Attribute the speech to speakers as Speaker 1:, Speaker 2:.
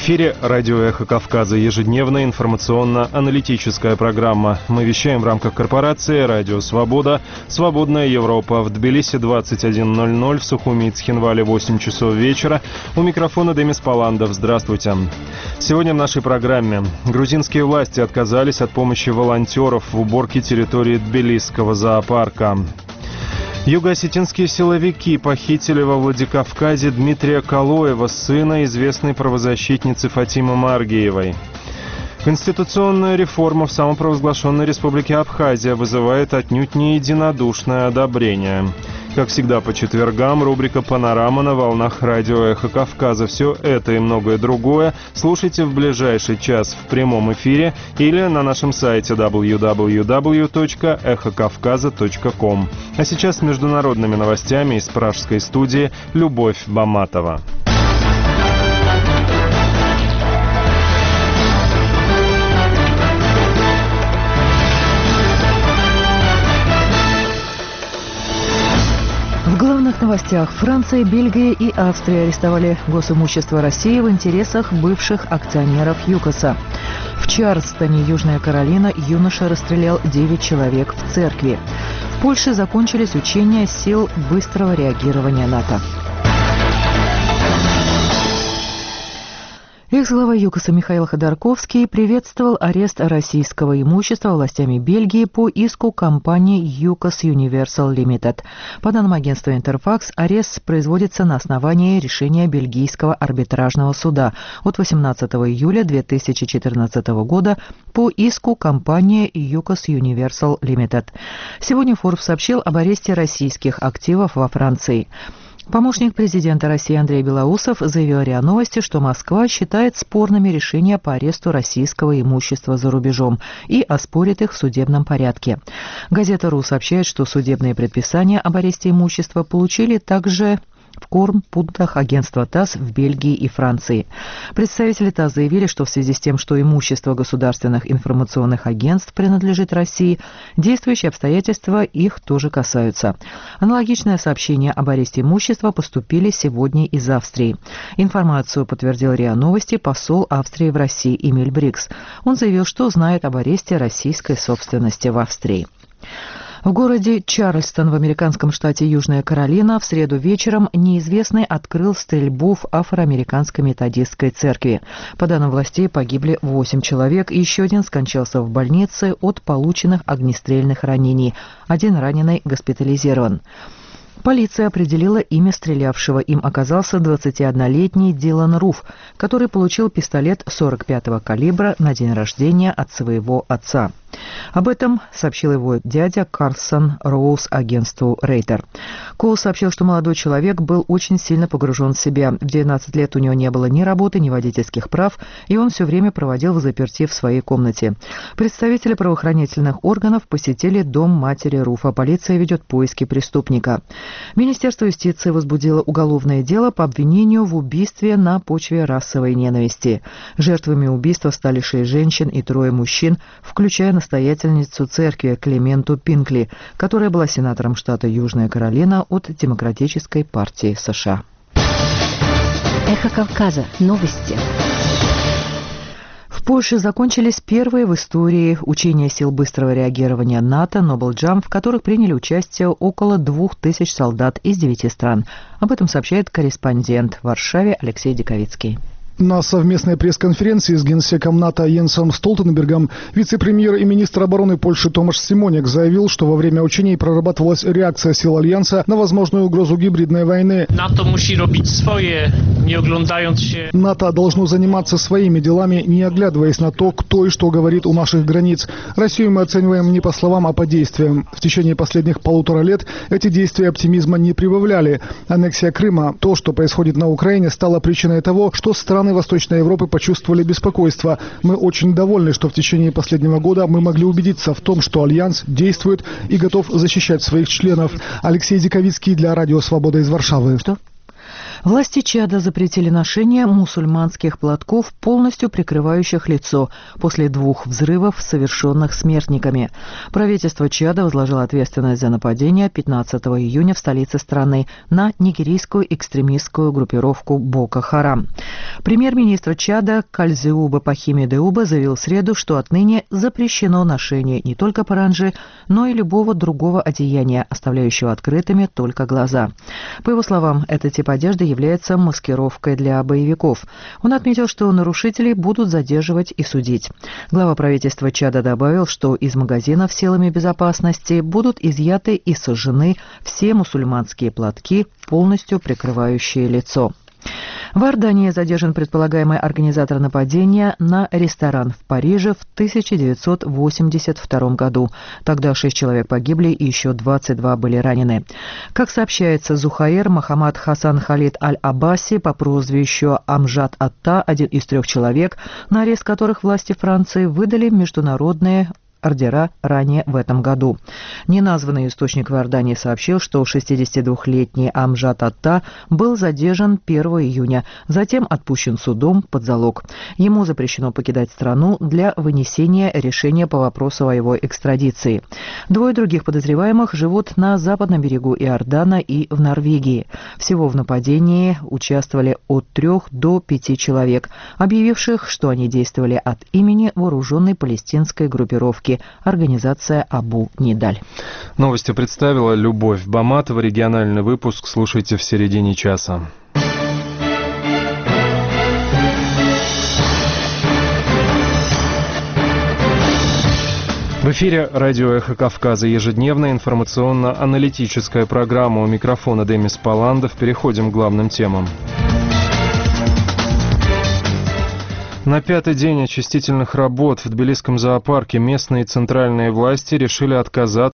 Speaker 1: В эфире радио «Эхо Кавказа», ежедневная информационно-аналитическая программа. Мы вещаем в рамках корпорации «Радио Свобода», «Свободная Европа». В Тбилиси 21:00, в Сухуми и Цхинвале 8 часов вечера. У микрофона Демис Паландов. Здравствуйте. Сегодня в нашей программе. Грузинские власти отказались от помощи волонтеров в уборке территории Тбилисского зоопарка. Юго-осетинские силовики похитили во Владикавказе Дмитрия Калоева, сына известной правозащитницы Фатимы Маргиевой. Конституционная реформа в самопровозглашенной республике Абхазия вызывает отнюдь не единодушное одобрение. Как всегда по четвергам, рубрика «Панорама» на волнах радио «Эхо Кавказа». Все это и многое другое слушайте в ближайший час в прямом эфире или на нашем сайте www.эхокавказа.ком. А сейчас с международными новостями из пражской студии Любовь Баматова.
Speaker 2: В главных новостях. Франция, Бельгия и Австрия арестовали госимущество России в интересах бывших акционеров ЮКОСа. В Чарльстоне, Южная Каролина, юноша расстрелял 9 человек в церкви. В Польше закончились учения сил быстрого реагирования НАТО. Экс-глава ЮКОСа Михаил Ходорковский приветствовал арест российского имущества властями Бельгии по иску компании ЮКОС Universal Limited. По данным агентства Интерфакс, арест производится на основании решения бельгийского арбитражного суда от 18 июля 2014 года по иску компании ЮКОС Universal Limited. Сегодня Forbes сообщил об аресте российских активов во Франции. Помощник президента России Андрей Белоусов заявил РИА Новости, что Москва считает спорными решения по аресту российского имущества за рубежом и оспорит их в судебном порядке. Газета «РУ» сообщает, что судебные предписания об аресте имущества получили также в корпунктах агентства ТАСС в Бельгии и Франции. Представители ТАСС заявили, что в связи с тем, что имущество государственных информационных агентств принадлежит России, действующие обстоятельства их тоже касаются. Аналогичное сообщение об аресте имущества поступили сегодня из Австрии. Информацию подтвердил РИА Новости посол Австрии в России Эмиль Брикс. Он заявил, что знает об аресте российской собственности в Австрии. В городе Чарльстон в американском штате Южная Каролина в среду вечером неизвестный открыл стрельбу в афроамериканской методистской церкви. По данным властей, погибли 8 человек, и еще один скончался в больнице от полученных огнестрельных ранений. Один раненый госпитализирован. Полиция определила имя стрелявшего. Им оказался 21-летний Дилан Руф, который получил пистолет 45-го калибра на день рождения от своего отца. Об этом сообщил его дядя Карсон Роуз агентству Рейтер. Коул сообщил, что молодой человек был очень сильно погружен в себя. В 19 лет у него не было ни работы, ни водительских прав, и он все время проводил взаперти в своей комнате. Представители правоохранительных органов посетили дом матери Руфа. Полиция ведет поиски преступника. Министерство юстиции возбудило уголовное дело по обвинению в убийстве на почве расовой ненависти. Жертвами убийства стали 6 женщин и 3 мужчин, включая настоятельницу церкви Клементу Пинкли, которая была сенатором штата Южная Каролина от Демократической партии США.
Speaker 3: Эхо Кавказа. Новости.
Speaker 2: В Польше закончились первые в истории учения сил быстрого реагирования НАТО Noble Jump, в которых приняли участие около 2000 солдат из 9 стран. Об этом сообщает корреспондент в Варшаве Алексей Диковицкий.
Speaker 4: На совместной пресс-конференции с генсеком НАТО Йенсом Столтенбергом вице-премьер и министр обороны Польши Томаш Симоняк заявил, что во время учений прорабатывалась реакция сил Альянса на возможную угрозу гибридной войны. НАТО должно заниматься своими делами, не оглядываясь на то, кто и что говорит у наших границ. Россию мы оцениваем не по словам, а по действиям. В течение последних 1,5 лет эти действия оптимизма не прибавляли. Аннексия Крыма, то, что происходит на Украине, стало причиной того, что страны Восточной Европы почувствовали беспокойство. Мы очень довольны, что в течение последнего года мы могли убедиться в том, что Альянс действует и готов защищать своих членов. Алексей Диковицкий для Радио Свобода из Варшавы.
Speaker 2: Власти Чада запретили ношение мусульманских платков, полностью прикрывающих лицо, после 2 взрывов, совершенных смертниками. Правительство Чада возложило ответственность за нападение 15 июня в столице страны на нигерийскую экстремистскую группировку Боко-Харам. Премьер-министр Чада Кальзеуба Пахиме Деуба заявил в среду, что отныне запрещено ношение не только паранджи, но и любого другого одеяния, оставляющего открытыми только глаза. По его словам, этот тип одежды является маскировкой для боевиков. Он отметил, что нарушителей будут задерживать и судить. Глава правительства Чада добавил, что из магазинов силами безопасности будут изъяты и сожжены все мусульманские платки, полностью прикрывающие лицо. В Иордании задержан предполагаемый организатор нападения на ресторан в Париже в 1982 году. Тогда 6 человек погибли и еще 22 были ранены. Как сообщается, Зухаир Мохаммад Хасан Халид Аль-Аббаси по прозвищу Амжад Атта, один из 3 человек, на арест которых власти Франции выдали международные ордера ранее в этом году. Неназванный источник в Иордании сообщил, что 62-летний Амжад Атта был задержан 1 июня, затем отпущен судом под залог. Ему запрещено покидать страну для вынесения решения по вопросу о его экстрадиции. 2 других подозреваемых живут на западном берегу Иордана и в Норвегии. Всего в нападении участвовали от 3 до 5 человек, объявивших, что они действовали от имени вооруженной палестинской группировки организация Абу-Нидаль.
Speaker 1: Новости представила Любовь Баматова. Региональный выпуск слушайте в середине часа. В эфире радио «Эхо Кавказа». Ежедневная информационно-аналитическая программа. У микрофона Демис Паландов. Переходим к главным темам. На 5-й день очистительных работ в Тбилисском зоопарке местные и центральные власти решили отказаться